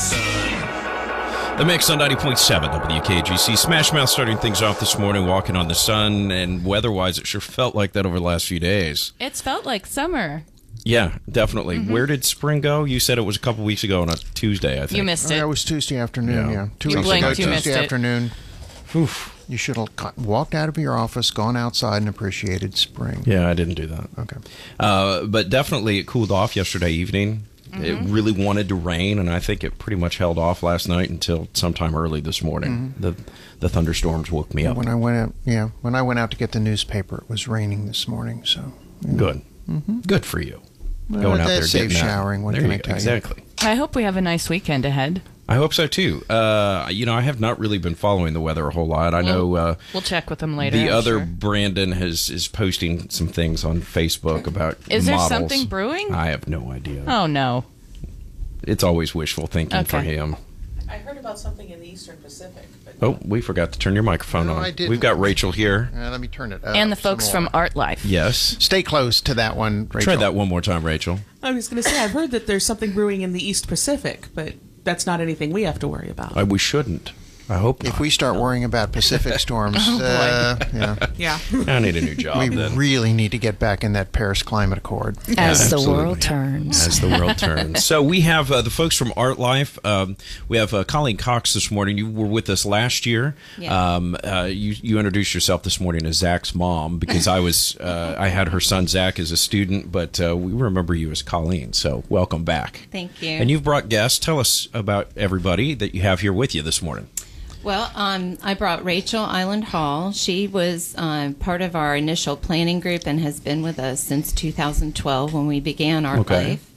The Mix on 90.7 WKGC. Smash Mouth starting things off this morning, walking on the sun, and weather-wise, it sure felt like that over the last few days. It's felt like summer. Yeah, definitely. Where did spring go? You said it was a couple weeks ago on a Tuesday, I think. You missed it. It was Tuesday afternoon, yeah. 2 You weeks blinked, ago, you missed Tuesday it. afternoon. Oof. You should have walked out of your office, gone outside, and appreciated spring. Yeah, I didn't do that. Okay. But definitely it cooled off yesterday evening. It really wanted to rain, and I think it pretty much held off last night until sometime early this morning. The thunderstorms woke me up. When I went out to get the newspaper, it was raining this morning. So Good. Good for you. Well, Going out there, that's getting safe that. showering. What There can you I go. tell you? Exactly. I hope we have a nice weekend ahead. I hope so too. I have not really been following the weather a whole lot. I know We'll check with them later. the I'm other sure. Brandon is posting some things on Facebook about Is there models. something brewing? I have no idea. Oh, no. It's always wishful thinking for Okay. him. I heard about something in the Eastern Pacific. But Oh, we forgot to turn your microphone No, on. I didn't. We've got Rachel here. let me turn it up. And the folks some from more. Art Life. Yes. Stay close to that one, Rachel. Try that one more time, Rachel. I was going to say, I've heard that there's something brewing in the East Pacific, but that's not anything we have to worry about. We shouldn't. I hope not. If we start worrying about Pacific storms, yeah, Yeah. I need a new job we then. really need to get back in that Paris Climate Accord. As the Absolutely. world turns. As the world turns. So we have the folks from Art Life. We have Colleen Cox this morning. You were with us last year. Yeah. You introduced yourself this morning as Zach's mom because I had her son Zach as a student, but we remember you as Colleen. So welcome back. Thank you. And you've brought guests. Tell us about everybody that you have here with you this morning. Well, I brought Rachel Island Hall. She was part of our initial planning group and has been with us since 2012 when we began Art Okay. Life.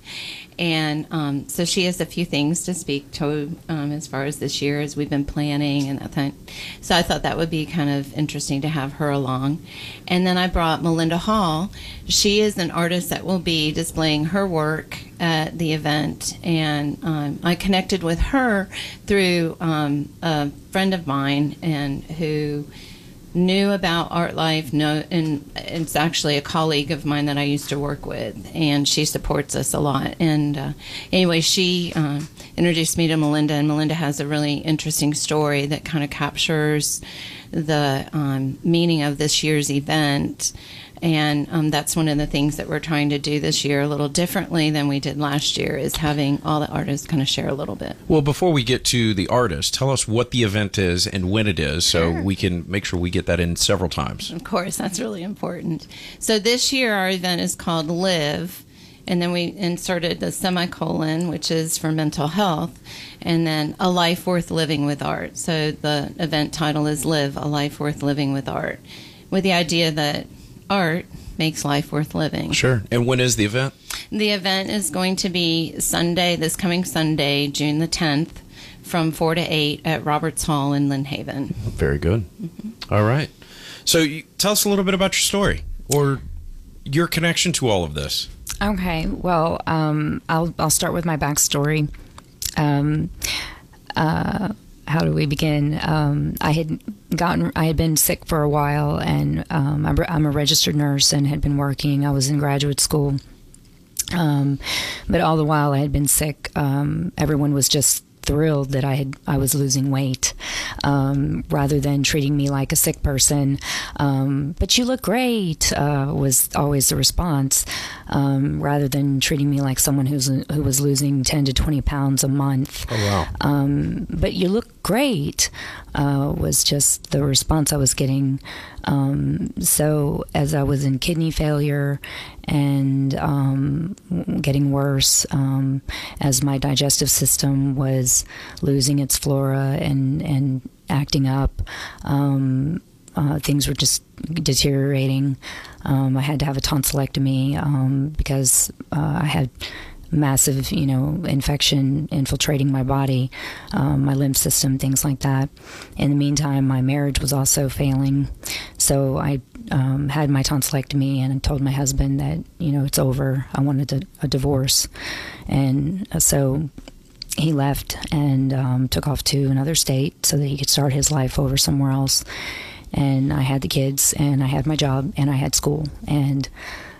And so she has a few things to speak to as far as this year as we've been planning and that. So I thought that would be kind of interesting to have her along. And then I brought Melinda Hall. She is an artist that will be displaying her work at the event. And I connected with her through a friend of mine and who knew about Art Life, and it's actually a colleague of mine that I used to work with, and she supports us a lot. And anyway, she introduced me to Melinda, and Melinda has a really interesting story that kind of captures the meaning of this year's event. And that's one of the things that we're trying to do this year a little differently than we did last year, is having all the artists kind of share a little bit. Well, before we get to the artist, tell us what the event is and when it is so we can make sure we get that in several times. Of course, that's really important. So this year our event is called Live, and then we inserted the semicolon, which is for mental health, and then A Life Worth Living with Art. So the event title is Live, A Life Worth Living with Art, with the idea that art makes life worth living. Sure. And when is the event? The event is going to be Sunday, this coming Sunday, June the 10th, from 4 to 8 at Roberts Hall in Lynn Haven. Very good. All right. So tell us a little bit about your story or your connection to all of this. Okay. Well, I'll start with my backstory. How do we begin? I had been sick for a while, and I'm a registered nurse and had been working. I was in graduate school, but all the while I had been sick. Everyone was just thrilled that I was losing weight, rather than treating me like a sick person. But you look great, was always the response, rather than treating me like someone who was losing 10 to 20 pounds a month. Oh, wow. But you look great, was just the response I was getting. So as I was in kidney failure and getting worse, as my digestive system was losing its flora and acting up, things were just deteriorating. I had to have a tonsillectomy because I had massive, infection infiltrating my body, my lymph system, things like that. In the meantime, my marriage was also failing. So I had my tonsillectomy and I told my husband that, it's over. I wanted a divorce. And so he left and took off to another state so that he could start his life over somewhere else. And I had the kids and I had my job and I had school. And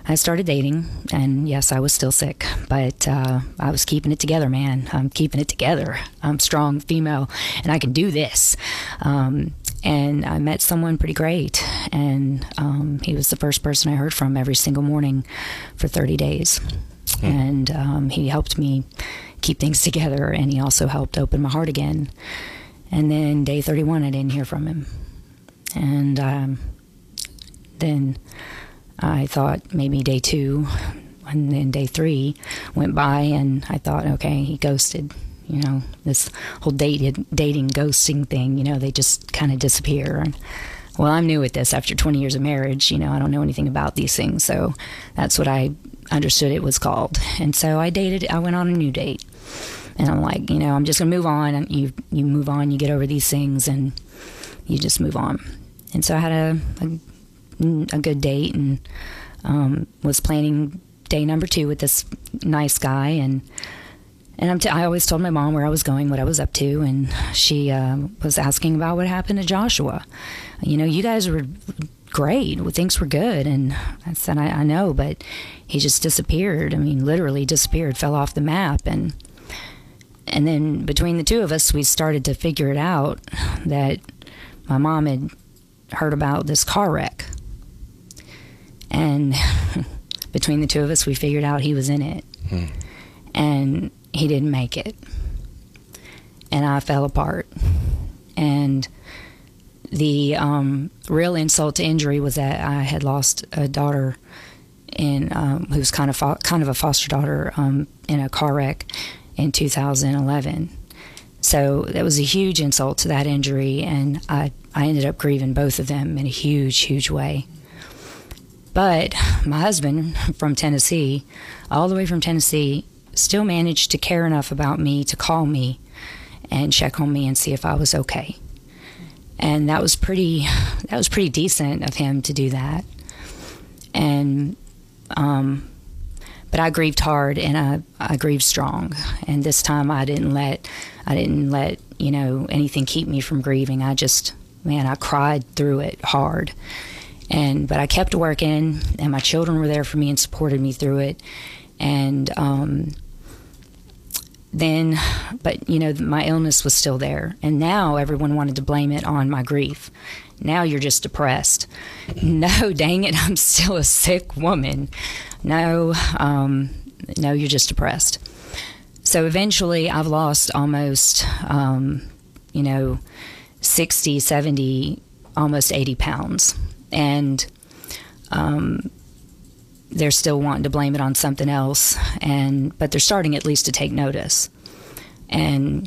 I started dating, and yes, I was still sick, but I was keeping it together, man. I'm keeping it together. I'm strong female, and I can do this. And I met someone pretty great, and he was the first person I heard from every single morning for 30 days. And he helped me keep things together, and he also helped open my heart again. And then day 31, I didn't hear from him. And then I thought maybe day 2, and then day 3 went by, and I thought, okay, he ghosted. You know, this whole dating ghosting thing, you know, they just kind of disappear. And, well, I'm new at this after 20 years of marriage. You know, I don't know anything about these things. So that's what I understood it was called. And so I went on a new date. And I'm like, you know, I'm just going to move on. And you move on, you get over these things, and you just move on. And so I had a good date, and was planning day number 2 with this nice guy. And I always told my mom where I was going, what I was up to, and she was asking about what happened to Joshua. You know, you guys were great. Things were good. And I said, I know, but he just disappeared. I mean, literally disappeared, fell off the map. And then between the 2 of us, we started to figure it out that my mom had heard about this car wreck. And between the 2 of us, we figured out he was in it. And he didn't make it. And I fell apart. And the real insult to injury was that I had lost a daughter who was kind of a foster daughter in a car wreck in 2011. So that was a huge insult to that injury, and I ended up grieving both of them in a huge, huge way. But my husband from Tennessee, all the way from Tennessee, still managed to care enough about me to call me and check on me and see if I was okay. And that was pretty decent of him to do that. And but I grieved hard, and I grieved strong. And this time I didn't let you know, anything keep me from grieving. I cried through it hard. But I kept working, and my children were there for me and supported me through it. And but you know, my illness was still there, and now everyone wanted to blame it on my grief. Now you're just depressed. No, dang it, I'm still a sick woman. No, you're just depressed. So eventually I've lost almost, 60, 70, almost 80 pounds. And they're still wanting to blame it on something else, but they're starting at least to take notice. And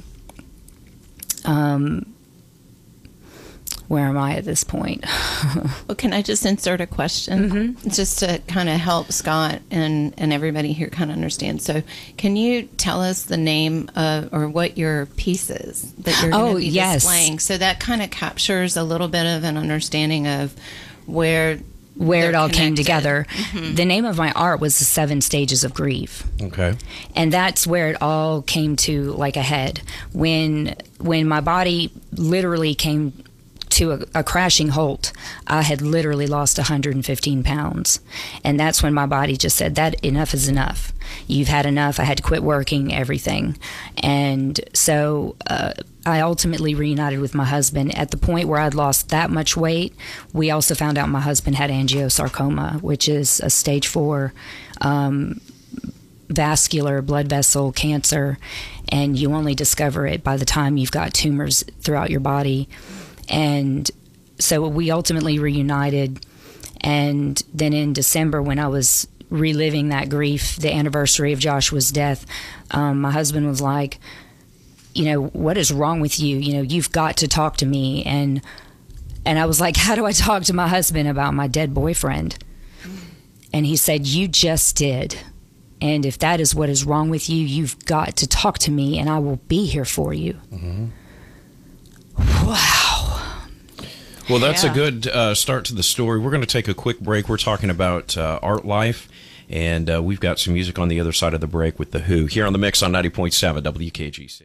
where am I at this point? Well, can I just insert a question just to kind of help Scott and everybody here kind of understand? So can you tell us the name of, or what your piece is that you're going to be displaying? So that kind of captures a little bit of an understanding of where it all came together. The name of my art was The 7 Stages of Grief. Okay. And that's where it all came to like a head. When my body literally came to a crashing halt, I had literally lost 115 pounds. And that's when my body just said, that enough is enough. You've had enough. I had to quit working, everything. And so I ultimately reunited with my husband. At the point where I'd lost that much weight, we also found out my husband had angiosarcoma, which is a stage 4 vascular blood vessel cancer. And you only discover it by the time you've got tumors throughout your body. And so we ultimately reunited. And then in December, when I was reliving that grief, the anniversary of Joshua's death, my husband was like, you know, what is wrong with you? You know, you've got to talk to me. And I was like, how do I talk to my husband about my dead boyfriend? And he said, you just did. And if that is what is wrong with you, you've got to talk to me, and I will be here for you. Wow. Well, that's a good start to the story. We're going to take a quick break. We're talking about art life, and we've got some music on the other side of the break with The Who here on The Mix on 90.7 WKGC.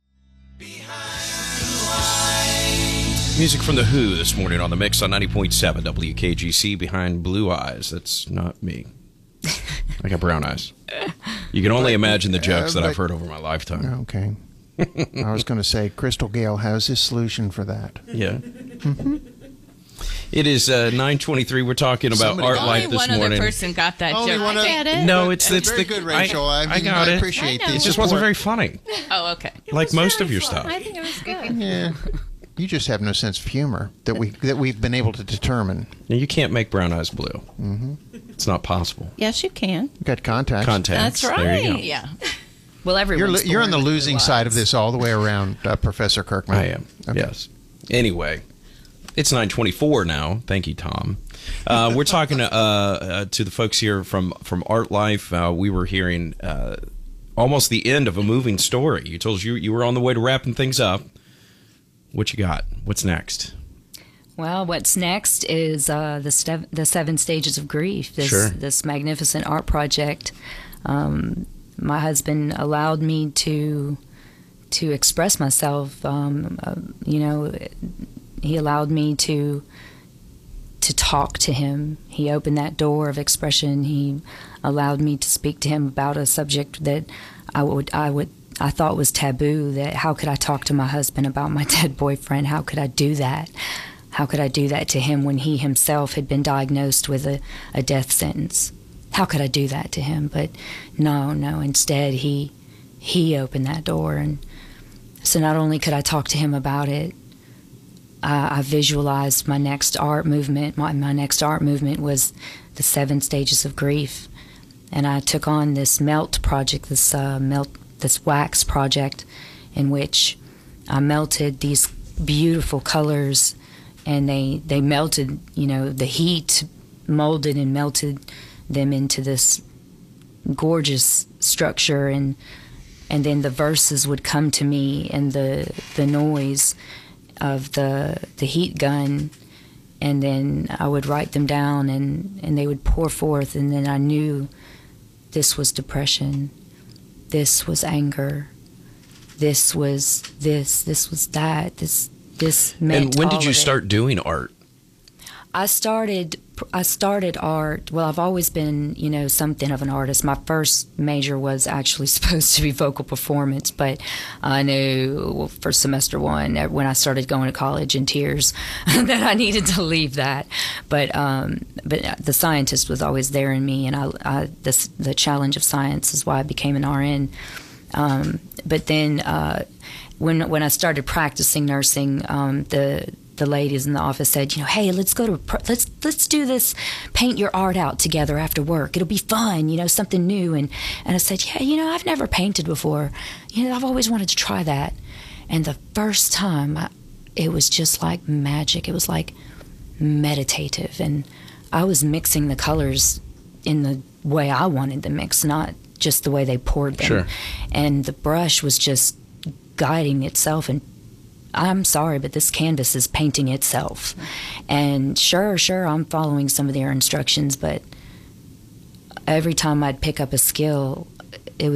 Music from The Who this morning on The Mix on 90.7 WKGC, Behind Blue Eyes. That's not me. I got brown eyes. You can only imagine the jokes that I've heard over my lifetime. Okay. I was going to say, Crystal Gale has his solution for that. Yeah. It is 9:23. We're talking about Somebody art got life Only this one other morning. person got that Only joke. one I other- get it. No, it's Very the good, Rachel. I got it. appreciate I know. the It just wasn't support. very funny, Oh, okay. like most of your stuff. I think it was good. Yeah. You just have no sense of humor that we've been able to determine. Now, you can't make brown eyes blue. Mm-hmm. It's not possible. Yes, you can. You've got contacts. Contacts. That's There you go. right. Yeah. Well, You're everyone's on the born with losing blue side of eyes. this all the way around, Professor Kirkman. I am. Okay. Yes. Anyway, it's 9:24 now. Thank you, Tom. We're talking to the folks here from Art Life. We were hearing almost the end of a moving story. You told us you were on the way to wrapping things up. What you got? What's next? Well, what's next is the 7 stages of grief. Sure. This magnificent art project. My husband allowed me to express myself. He allowed me to talk to him. He opened that door of expression. He allowed me to speak to him about a subject that I thought was taboo. That how could I talk to my husband about my dead boyfriend? How could I do that? How could I do that to him when he himself had been diagnosed with a death sentence? How could I do that to him? But no. Instead, he opened that door, and so not only could I talk to him about it, I visualized my next art movement. My next art movement was the 7 stages of grief, and I took on this melt project, this wax project, in which I melted these beautiful colors, and they melted. The heat molded and melted them into this gorgeous structure, and then the verses would come to me, and the noise of the heat gun, and then I would write them down, and they would pour forth, and then I knew this was depression, this was anger, this was this was that, this meant. And when all did you of it. start doing art? I started art. Well, I've always been, something of an artist. My first major was actually supposed to be vocal performance, but I knew for semester 1 when I started going to college in tears that I needed to leave that. But the scientist was always there in me, and the challenge of science is why I became an RN. But then when I started practicing nursing, the ladies in the office said, hey, let's do this, paint your art out together after work. It'll be fun, something new. And I said, yeah, I've never painted before. I've always wanted to try that. And the first time, it was just like magic. It was like meditative. And I was mixing the colors in the way I wanted them mixed, not just the way they poured them. Sure. And the brush was just guiding itself, and I'm sorry, but this canvas is painting itself. And sure, I'm following some of their instructions, but every time I'd pick up a skill, it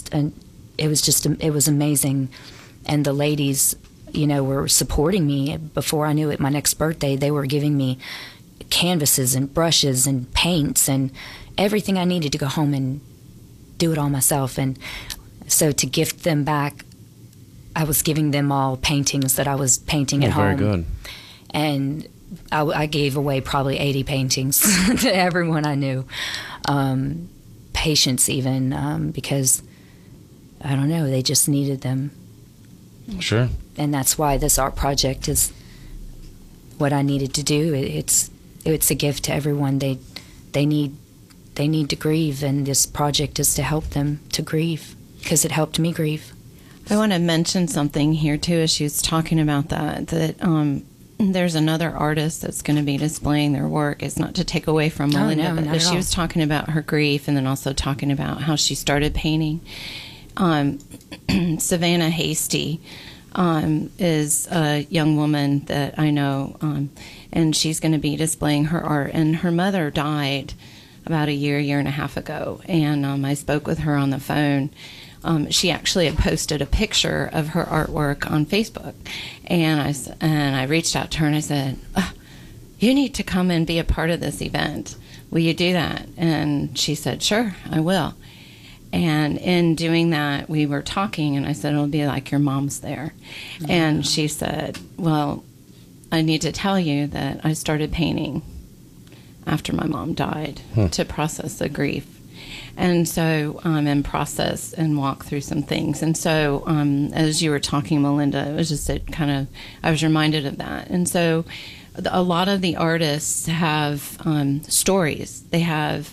was amazing. And the ladies, were supporting me. Before I knew it, my next birthday, they were giving me canvases and brushes and paints and everything I needed to go home and do it all myself. And so to gift them back, I was giving them all paintings that I was painting at home. Very good. And I gave away probably 80 paintings to everyone I knew. Patients even, because, I don't know, they just needed them. Sure. And that's why this art project is what I needed to do. It's a gift to everyone. They need to grieve, and this project is to help them to grieve, because it helped me grieve. I want to mention something here too, as she was talking about that there's another artist that's going to be displaying their work. It's not to take away from Melinda, no, not but at she all. was talking about her grief, and then also talking about how she started painting. Savannah Hasty is a young woman that I know, and she's going to be displaying her art. And her mother died about a year and a half ago, and I spoke with her on the phone. She actually had posted a picture of her artwork on Facebook, and I reached out to her and I said, you need to come and be a part of this event. will you do that? And she said, sure, I will. And in doing that, we were talking, and I said, it'll be like your mom's there. And she said, well, I need to tell you that I started painting after my mom died to process the grief. And so, and process and walk through some things. And so, as you were talking, Melinda, it was just I was reminded of that. And so, a lot of the artists have stories. They have,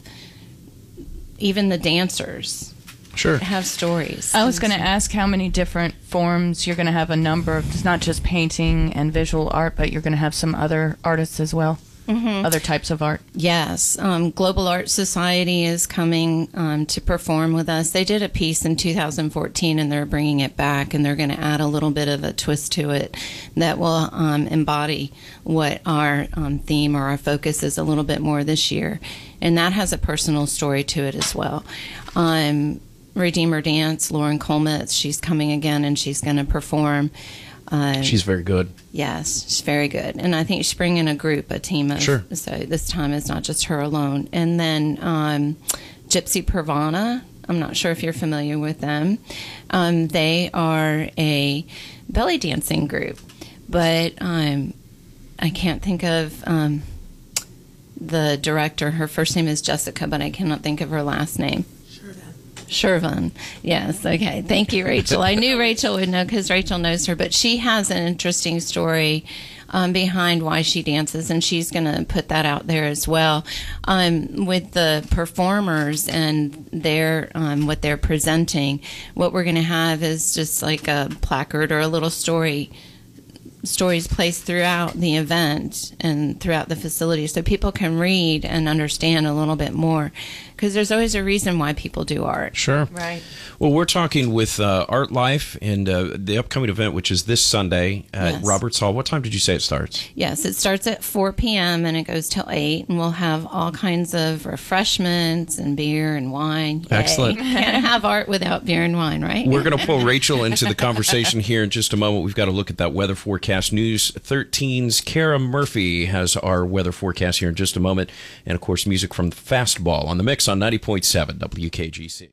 even the dancers Sure. have stories. I was going to ask how many different forms you're going to have a number of. It's not just painting and visual art, but you're going to have some other artists as well. Other types of art. Yes. Global Art Society is coming to perform with us. They did a piece in 2014, and they're bringing it back, and they're going to add a little bit of a twist to it that will embody what our theme or our focus is a little bit more this year. And that has a personal story to it as well. Redeemer Dance, Lauren Colmetz, she's coming again, and she's going to perform. She's very good. Yes, she's very good. And I think she's bringing a group, a team of. Sure. So this time it's not just her alone. And then Gypsy Pervana, I'm not sure if you're familiar with them. They are a belly dancing group. But I can't think of the director. Her first name is Jessica, but I cannot think of her last name. Shervin. Yes. Okay. Thank you, Rachel. I knew Rachel would know because Rachel knows her, but she has an interesting story behind why she dances, and she's going to put that out there as well. With the performers and their what they're presenting, what we're going to have is just like a placard or a little stories placed throughout the event and throughout the facility so people can read and understand a little bit more, because there's always a reason why people do art. Sure. Right. Well, we're talking with Art Life and the upcoming event, which is this Sunday at Yes. Roberts Hall. What time did you say it starts? Yes, it starts at 4 p.m. and it goes till 8, and we'll have all kinds of refreshments and beer and wine. Yay. Excellent. Can't have art without beer and wine, right? We're going to pull Rachel into the conversation here in just a moment. We've got to look at that weather forecast. News 13's Kara Murphy has our weather forecast here in just a moment. And, of course, music from Fastball on the mix on 90.7 WKGC.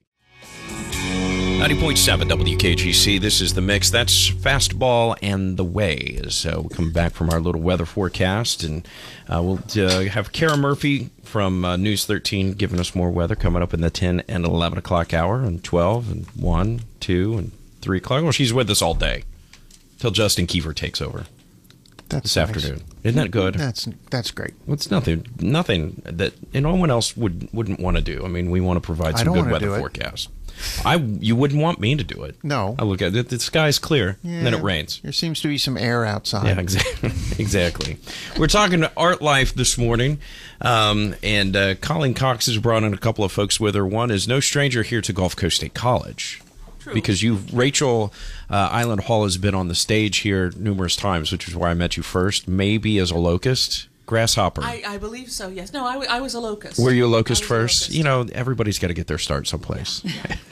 90.7 WKGC, this is the mix. That's Fastball and The Way. So we'll come back from our little weather forecast, and we'll have Kara Murphy from News 13 giving us more weather coming up in the 10 and 11 o'clock hour, and 12 and 1, 2, and 3 o'clock. Well, she's with us all day till Justin Kiefer takes over That's this nice. afternoon. Isn't that good? That's great. Well, it's nothing that no one else wouldn't want to do. I mean, we want to provide I some don't good wanna weather do it. forecast. You wouldn't want me to do it. No. I look at it, the sky's clear, and then it rains. There seems to be some air outside. Yeah, exactly. Exactly. We're talking to Art Life this morning, and Colleen Cox has brought in a couple of folks with her. One is no stranger here to Gulf Coast State College. True. Because Rachel Island Hall has been on the stage here numerous times, which is where I met you first, maybe as a locust. Grasshopper. I believe so, yes. No, I was a locust. Were you a locust I was first? locust. You know, everybody's got to get their start someplace.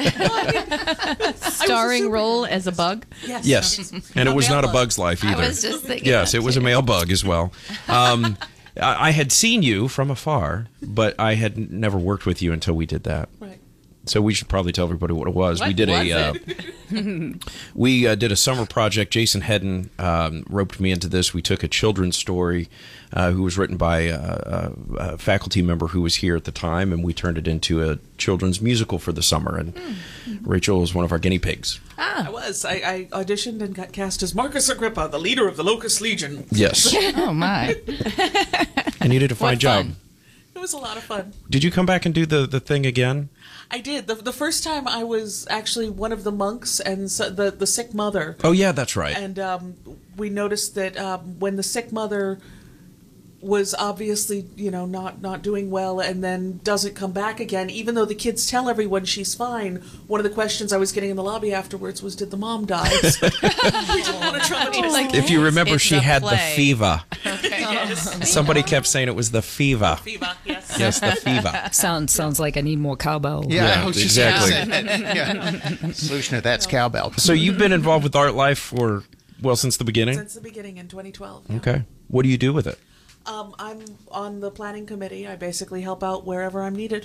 Starring role as a bug. Yes. Yes. And it was not a bug's life either. I was just thinking Yes, that it was a too. male bug as well. I had seen you from afar, but I had never worked with you until we did that. Right. So we should probably tell everybody what it was. What we did was we did a summer project. Jason Hedden roped me into this. We took a children's story who was written by a faculty member who was here at the time, and we turned it into a children's musical for the summer. And Rachel was one of our guinea pigs. I was. I auditioned and got cast as Marcus Agrippa, the leader of the Locust Legion. Yes. Oh, my. And you did a fine What job. fun. It was a lot of fun. Did you come back and do the thing again? I did. The first time I was actually one of the monks and the sick mother. Oh, yeah, that's right. And we noticed that when the sick mother was obviously, not doing well and then doesn't come back again, even though the kids tell everyone she's fine, one of the questions I was getting in the lobby afterwards was, did the mom die? So we didn't want to traumatize If you remember, It's she a had the play. fever. Yes. Somebody kept saying it was the fever. Fever, yes. Yes, the fever. Sounds like I need more cowbell. Yeah, I was just exactly. gonna say, yeah. Solution to that's cowbell. So you've been involved with Art Life since the beginning? Since the beginning in 2012. Okay. What do you do with it? I'm on the planning committee. I basically help out wherever I'm needed.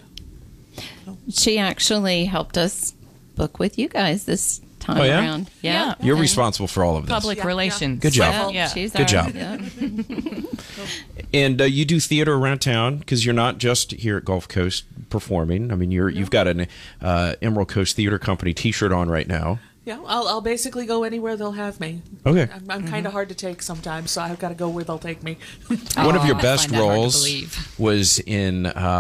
She actually helped us book with you guys this time Oh, yeah? around. Yeah. You're And- responsible for all of this. Public Yeah, relations. Good job. Well, Yeah. she's Good our- job. yeah. And you do theater around town because you're not just here at Gulf Coast performing. I mean, you've got an Emerald Coast Theater Company T-shirt on right now. Yeah, I'll basically go anywhere they'll have me. Okay. I'm kind of hard to take sometimes, so I've got to go where they'll take me. One of your I best find that hard to roles believe. was in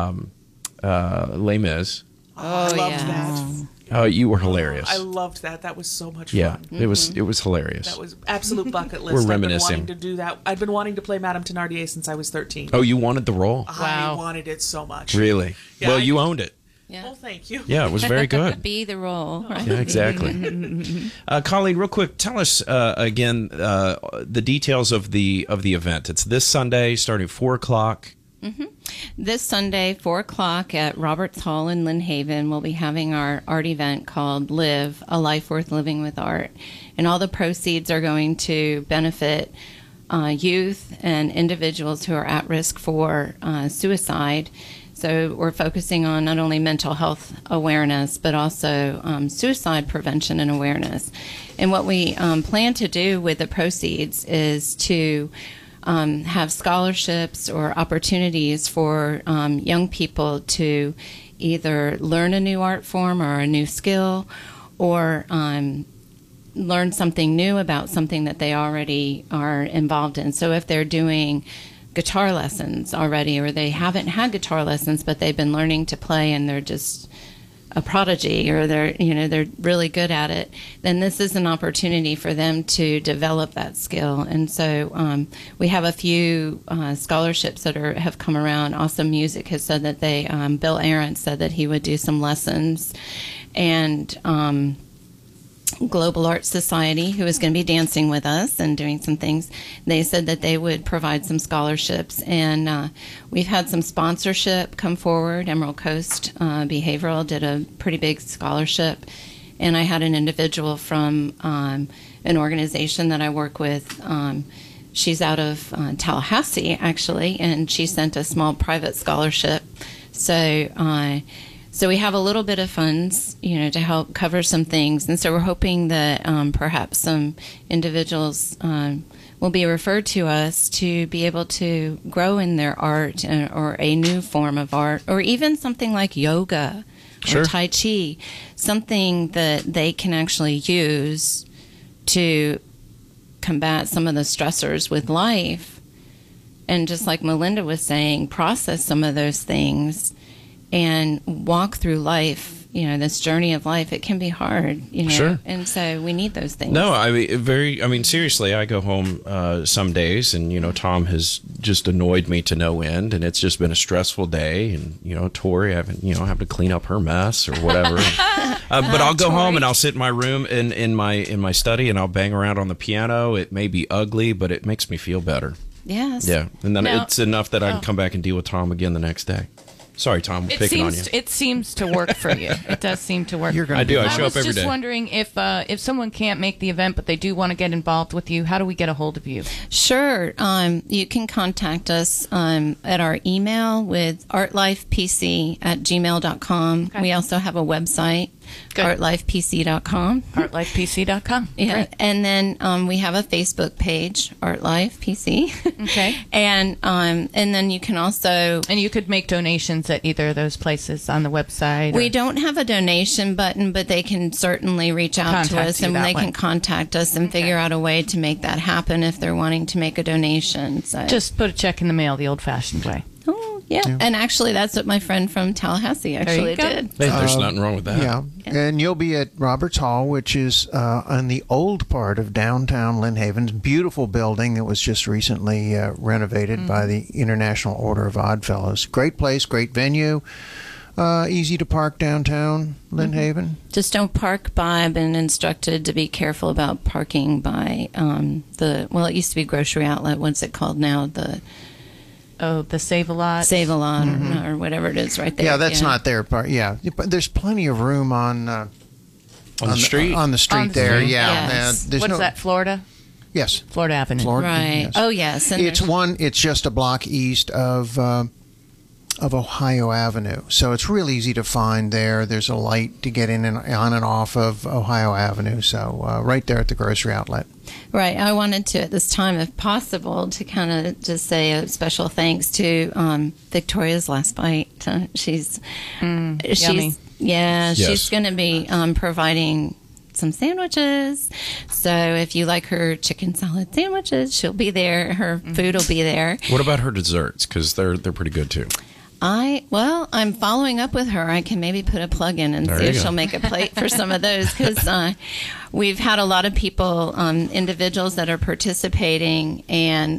Les Mis. I loved yeah. that. Oh, you were hilarious. I loved that. That was so much Yeah, fun. it was hilarious. That was absolute bucket list. We're I've been reminiscing. wanting to do that. I've been wanting to play Madame Thénardier since I was 13. Oh, you wanted the role? I Wow. wanted it so much. Really? Yeah, Well, I- you owned it. Yeah. Well, thank you. Yeah, it was very good. Be the role, right? Yeah, exactly. Colleen, real quick, tell us again the details of the event. It's this Sunday, starting at 4:00. This Sunday, 4 o'clock at Roberts Hall in Lynn Haven, we'll be having our art event called Live, A Life Worth Living with Art. And all the proceeds are going to benefit youth and individuals who are at risk for suicide. So we're focusing on not only mental health awareness, but also suicide prevention and awareness. And what we plan to do with the proceeds is to have scholarships or opportunities for young people to either learn a new art form or a new skill, or learn something new about something that they already are involved in. So if they're doing guitar lessons already, or they haven't had guitar lessons but they've been learning to play and they're just a prodigy, or they're really good at it, then this is an opportunity for them to develop that skill. And so we have a few scholarships that have come around. Awesome Music has said that they Bill Arendt said that he would do some lessons, and Global Arts Society, who is going to be dancing with us and doing some things, they said that they would provide some scholarships. And we've had some sponsorship come forward. Emerald Coast Behavioral did a pretty big scholarship. And I had an individual from an organization that I work with. She's out of Tallahassee, actually, and she sent a small private scholarship. So we have a little bit of funds, to help cover some things. And so we're hoping that perhaps some individuals will be referred to us to be able to grow in their art, or a new form of art, or even something like yoga Sure. or Tai Chi, something that they can actually use to combat some of the stressors with life. And just like Melinda was saying, process some of those things and walk through life, this journey of life. It can be hard, Sure. And so we need those things. No, I mean, seriously, I go home some days, and Tom has just annoyed me to no end, and it's just been a stressful day. And Tori, I haven't, have to clean up her mess or whatever. But I'll go home and I'll sit in my room in my study, and I'll bang around on the piano. It may be ugly, but it makes me feel better. Yes. Yeah, and then Now- it's enough that I can come back and deal with Tom again the next day. Sorry, Tom, we're picking on you. It seems to work for you. It does seem to work. You're gonna I do. I be show up was every just day. wondering if someone can't make the event but they do want to get involved with you, how do we get a hold of you? Sure. You can contact us at our email with artlifepc@gmail.com. Okay. We also have a website, Good. artlifepc.com. ArtLifePC.com. Yeah, Great. and then we have a Facebook page, Art Life PC. Okay. and then you can also. And you could make donations at either of those places on the website. We don't have a donation button, but they can certainly reach out to Contact us, you and that they way. can contact us and figure out a way to make that happen if they're wanting to make a donation. So. Just put a check in the mail the old-fashioned way. Oh, yeah. And actually, that's what my friend from Tallahassee actually go. did. Hey, there's nothing wrong with that. Yeah, and you'll be at Roberts Hall, which is on the old part of downtown Lynn Haven. Beautiful building that was just recently renovated by the International Order of Odd Fellows. Great place, great venue. Easy to park downtown Lynn Haven. Just don't park by. I've been instructed to be careful about parking by it used to be Grocery Outlet. What's it called now? The The Save-A-Lot. Save-A-Lot or whatever it is right there. Yeah, that's not their part. Yeah, but there's plenty of room on On the street? On the street On the there. street, Yeah, yes. there's What's no, that, Florida? Yes. Florida Avenue. Florida. Right. Yes. Oh, yes. And It's just a block east of Ohio Avenue, so it's real easy to find there. There's a light to get in and on and off of Ohio Avenue, so right there at the grocery outlet. Right. I wanted to, at this time, if possible, to kind of just say a special thanks to Victoria's Last Bite. She's yummy. Yes. she's going to be providing some sandwiches. So if you like her chicken salad sandwiches, she'll be there. Her food will be there. What about her desserts? Because they're pretty good too. I'm following up with her. I can maybe put a plug in and There see you if go. she'll make a plate for some of those, because we've had a lot of people, individuals that are participating and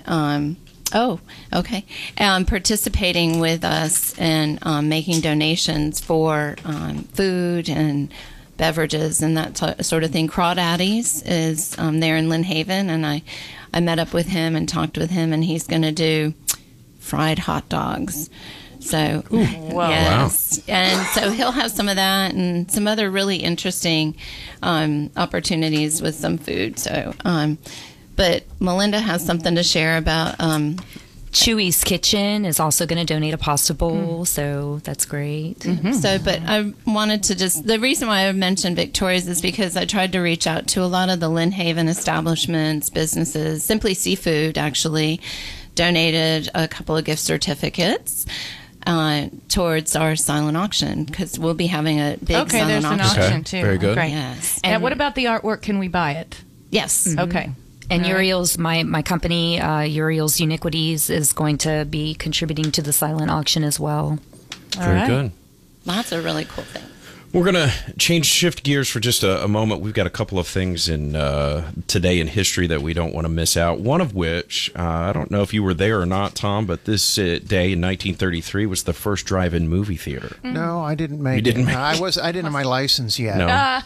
participating with us and making donations for food and beverages and that sort of thing. Crawdaddy's is there in Lynn Haven, and I met up with him and talked with him, and he's going to do fried hot dogs. So, yes. And so he'll have some of that and some other really interesting opportunities with some food. So, but Melinda has something to share about. Chewy's Kitchen is also going to donate a pasta bowl, so that's great. So, but I wanted to the reason why I mentioned Victoria's is because I tried to reach out to a lot of the Lynn Haven establishments, businesses. Simply Seafood actually donated a couple of gift certificates towards our silent auction, because we'll be having a big silent there's an auction. auction Okay, too. very good. Great. Yes. And what about the artwork? Can we buy it? Yes. Okay. And All right. Uriel's, my company, Uriel's Uniquities, is going to be contributing to the silent auction as well. Very right. good. That's a really cool thing. We're going to shift gears for just a moment. We've got a couple of things in today in history that we don't want to miss out. One of which, I don't know if you were there or not, Tom, but this day in 1933 was the first drive-in movie theater. No, I didn't make You didn't it. make I didn't have my license yet. No.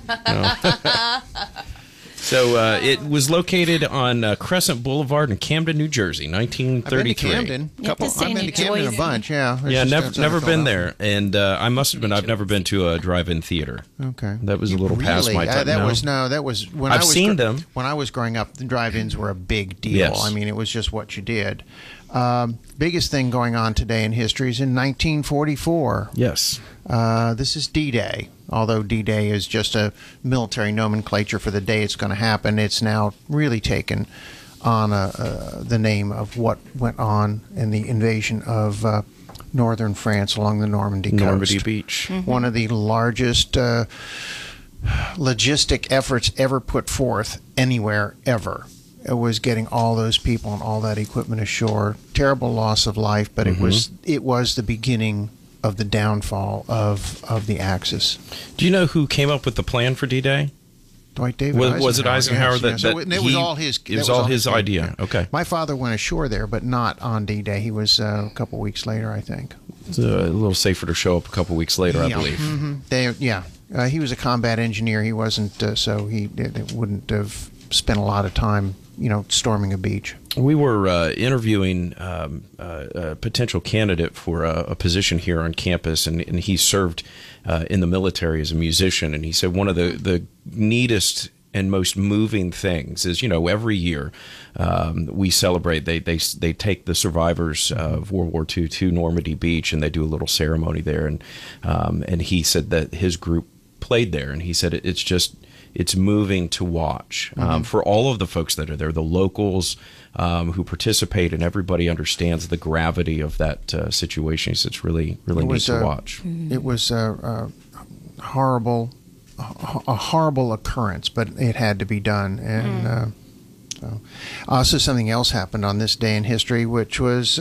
So it was located on Crescent Boulevard in Camden, New Jersey, I've been to 1933. Camden. You have to say I've been New to Camden a Jersey. bunch. Yeah. It's Yeah, just never outside never of been Philadelphia. there, and I must admit I've never been to a drive-in theater. Okay. That was a little past my time. That No. was when I've I was seen them. When I was growing up, the drive-ins were a big deal. Yes. I mean, it was just what you did. Biggest thing going on today in history is in 1944. Yes. This is D-Day. Although D-Day is just a military nomenclature for the day it's going to happen, it's now really taken on the name of what went on in the invasion of northern France along the Normandy coast. Normandy Beach. One of the largest logistic efforts ever put forth anywhere ever. It was getting all those people and all that equipment ashore. Terrible loss of life, but it was the beginning of the downfall of the Axis. Do you know who came up with the plan for D-Day? Dwight David Was it Eisenhower yes, that- yes. that it was he- all his? it was that all his idea. yeah. Okay. My father went ashore there, but not on D-Day. He was a couple weeks later, I think. It's a little safer to show up a couple weeks later, I Yeah. believe. He was a combat engineer. He wasn't, so he wouldn't have spent a lot of time, storming a beach. We were interviewing a potential candidate for a position here on campus, and he served in the military as a musician. And he said one of the neatest and most moving things is, every year we celebrate. They take the survivors of World War II to Normandy Beach, and they do a little ceremony there. And he said that his group played there, and he said it's moving to watch for all of the folks that are there, the locals who participate, and everybody understands the gravity of that situation. So it's really neat to watch. It was a horrible occurrence, but it had to be done. And also something else happened on this day in history, which was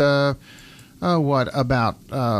about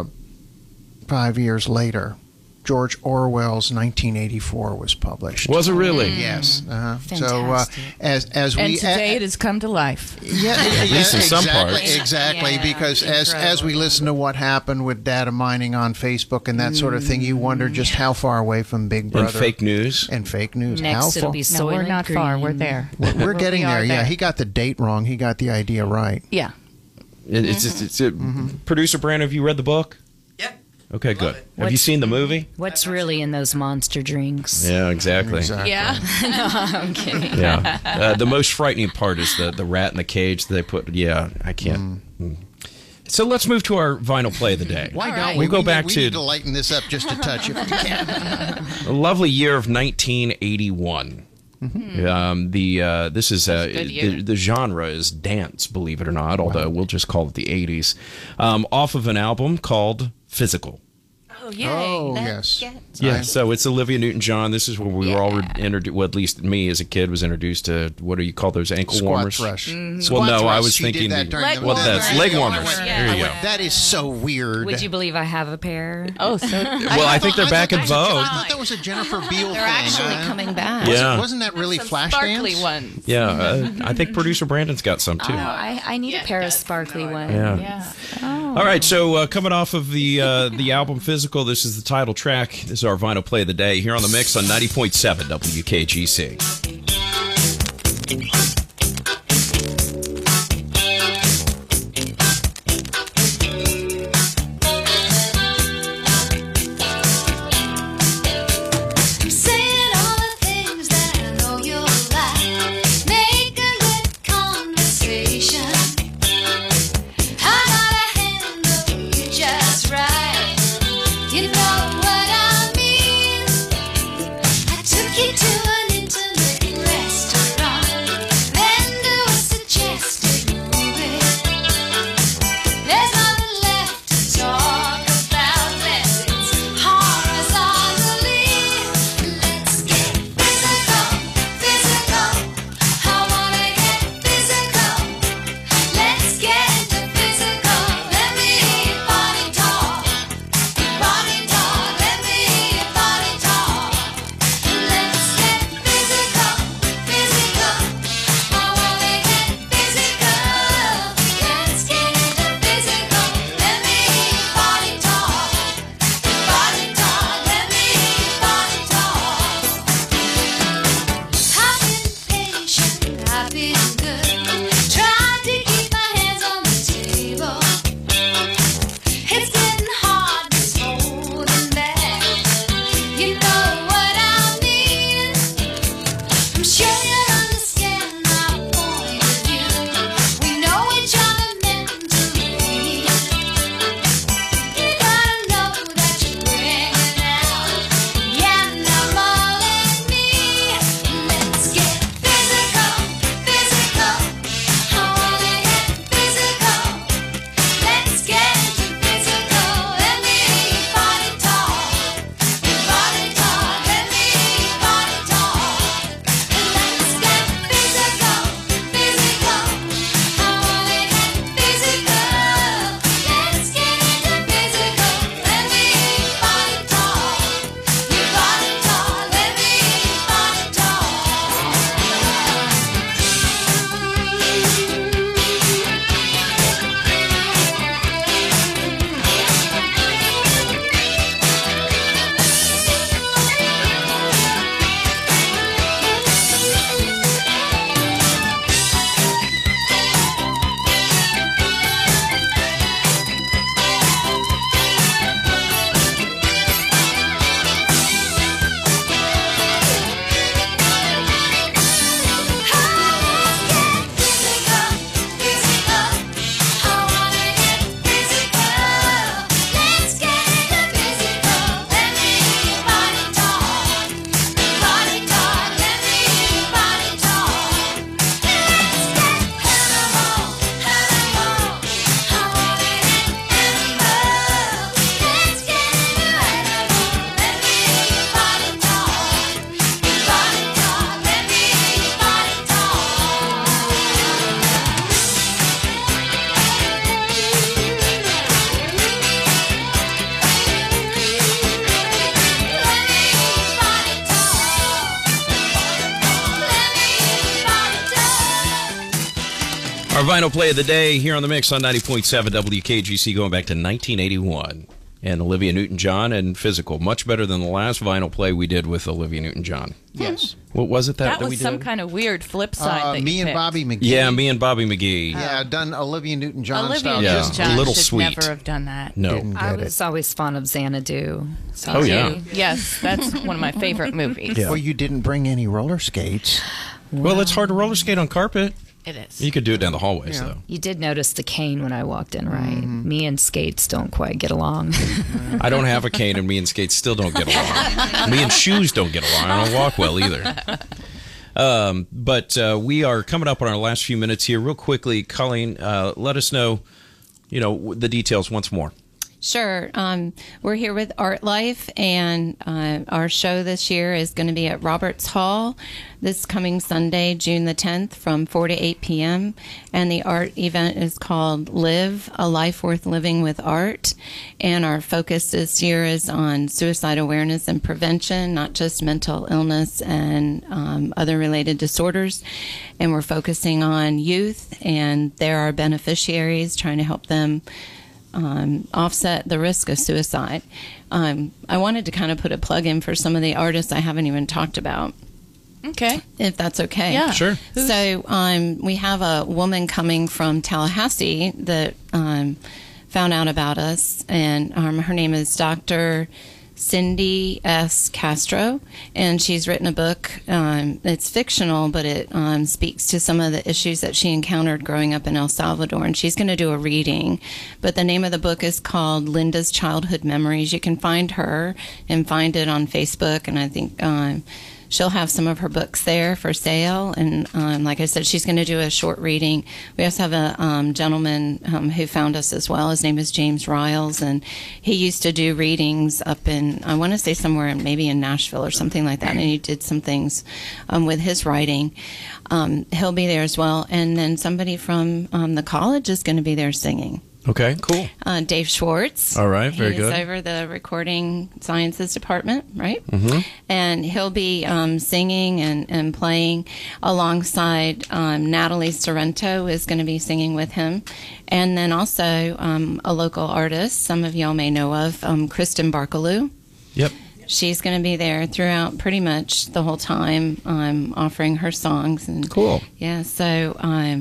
5 years later. George Orwell's 1984 was published. Was it really? Yes. So Fantastic. as we And today it has come to life. at least in some parts. Exactly, Yeah, because as incredible. we listen to what happened with data mining on Facebook and that sort of thing, you wonder just how far away from Big Brother And fake news. and fake news. Next, how it'll far? be No, we're Soylent not far. We're Green. there. We're getting We are there. Yeah, there. he got the date wrong. He got the idea right. Yeah. Producer Brandon, have you read the book? Yep. Okay, good. it. Have you seen the movie? What's really in those monster drinks? Yeah, exactly. Yeah. I'm kidding. Yeah. The most frightening part is the rat in the cage that they put. Yeah, I can't. So let's move to our vinyl play of the day. Why All don't right. we? We'll go We back need to- to lighten this up just a touch if we can. A lovely year of 1981. This is good year. the genre is dance, believe it or not. Although we'll just call it the 80s. Off of an album called Physical. Oh, yay. Oh, Let's yes. get Yeah, so it's Olivia Newton-John. This is where we were all introduced. Well, at least me as a kid was introduced to what do you call those ankle Squat warmers? thrush. Well, Squat no, I thrust. was She did thinking that during Leg the well, warmers. that's leg Yeah. warmers. Yeah. There you go. That is so weird. Would you believe I have a pair? Oh, so. Well, I think they're back in I vogue. thought that was a Jennifer Beal They're thing. actually coming back. Yeah. Wasn't that really Some Flashdance? sparkly ones. Yeah, I think producer Brandon's got some too. Oh, I need Yeah, a pair of that's sparkly ones. Yeah. Yeah. All right, so coming off of the album Physical, this is the title track. This is our vinyl play of the day here on the mix on 90.7 WKGC. Saying all the things that I know you'll like. Make a good conversation. I gotta handle you just right. You know what I mean. I took you to an intimate restaurant, then to a suggested movie. There's nothing left to talk about. It's horizontally. Let's get physical, physical. I wanna get physical. Let's get into physical. Let me body talk, body talk. Let me body talk. Let's get physical, physical. I wanna get physical. Let's get into physical. Let me body talk, body talk. Let me body talk. I've been patient, I've been good. Tried to keep my hands on the table. It's getting hard to hold them back. You know what I mean. I'm sure you understand my point of view. We know each other mentally. You gotta know that you're bringing out. Yeah, now all in me. Let's get physical, physical. I wanna get physical. Let's get into physical. Let me body talk, body talk. Let me body talk. Let's get physical, physical. I wanna get physical. Let's get into physical. Let me body talk, you body talk. Let me body Our vinyl play of the day here on the mix on 90.7 WKGC going back to 1981. and Olivia Newton-John, and Physical. Much better than the last vinyl play we did with Olivia Newton-John. Yes. What was it That we was did? some kind of weird flip side that Me you and picked. Bobby McGee. Yeah, me and Bobby McGee. Yeah, done Olivia Newton-John Olivia style. Yeah, Newton-John a little should sweet. never have done that. No. Didn't I get was always fond of Xanadu. So Oh, yeah. Yes, that's one of my favorite movies. Well, you didn't bring any roller skates. Well, it's hard to roller skate on carpet. It is. You could do it down the hallways, though. You did notice the cane when I walked in, right? Me and skates don't quite get along. I don't have a cane, and me and skates still don't get along. Me and shoes don't get along. I don't walk well either. But we are coming up on our last few minutes here. Real quickly, Colleen, let us know, the details once more. Sure. We're here with Art Life, and our show this year is going to be at Roberts Hall this coming Sunday, June the 10th, from 4 to 8 p.m. And the art event is called Live, A Life Worth Living with Art. And our focus this year is on suicide awareness and prevention, not just mental illness and other related disorders. And we're focusing on youth, and they're our beneficiaries, trying to help them offset the risk of suicide. I wanted to kind of put a plug in for some of the artists I haven't even talked about, Okay. if that's okay. Yeah. Sure. So we have a woman coming from Tallahassee that found out about us, and her name is Dr. Cindy S. Castro, and she's written a book. It's fictional, but it speaks to some of the issues that she encountered growing up in El Salvador, and she's going to do a reading. But the name of the book is called Linda's Childhood Memories. You can find her and find it on Facebook, and I think she'll have some of her books there for sale. And like I said, she's going to do a short reading. We also have a gentleman who found us as well. His name is James Riles, and he used to do readings up in, I want to say somewhere maybe in Nashville or something like that. And he did some things with his writing. He'll be there as well. And then somebody from the college is going to be there singing. Okay, cool. Dave Schwartz. All right, very good. He's over the recording sciences department, right? Mm-hmm. And he'll be singing and playing alongside Natalie Sorrento is going to be singing with him. And then also a local artist, some of y'all may know of, Kristen Barkaloo. Yep. She's going to be there throughout pretty much the whole time, offering her songs. And Cool. yeah, so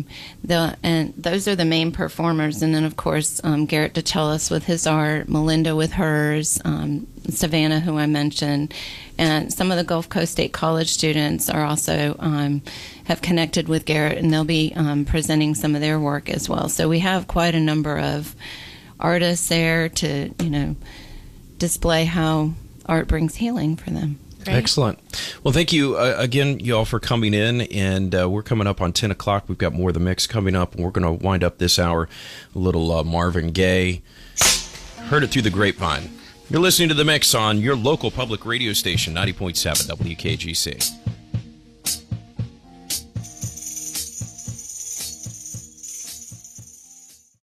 those are the main performers, and then of course Garrett DeChellis with his art, Melinda with hers, Savannah, who I mentioned, and some of the Gulf Coast State College students are also have connected with Garrett, and they'll be presenting some of their work as well. So we have quite a number of artists there to display how art brings healing for them. Great. Excellent. Well, thank you again, you all, for coming in. And we're coming up on 10 o'clock. We've got more of the mix coming up. And we're going to wind up this hour a little Marvin Gaye. Heard it through the grapevine. You're listening to The Mix on your local public radio station, 90.7 WKGC.